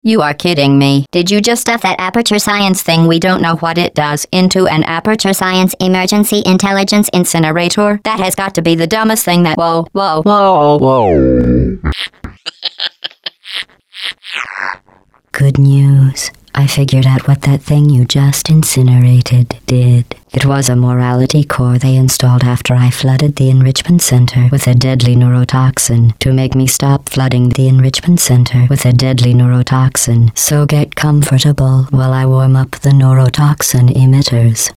You are kidding me. Did you just stuff that Aperture Science thing we don't know what it does into an Aperture Science emergency intelligence incinerator? That has got to be the dumbest thing that— Whoa. Good news. I figured out what that thing you just incinerated did. It was a morality core they installed after I flooded the enrichment center with a deadly neurotoxin to make me stop flooding the enrichment center with a deadly neurotoxin. So get comfortable while I warm up the neurotoxin emitters.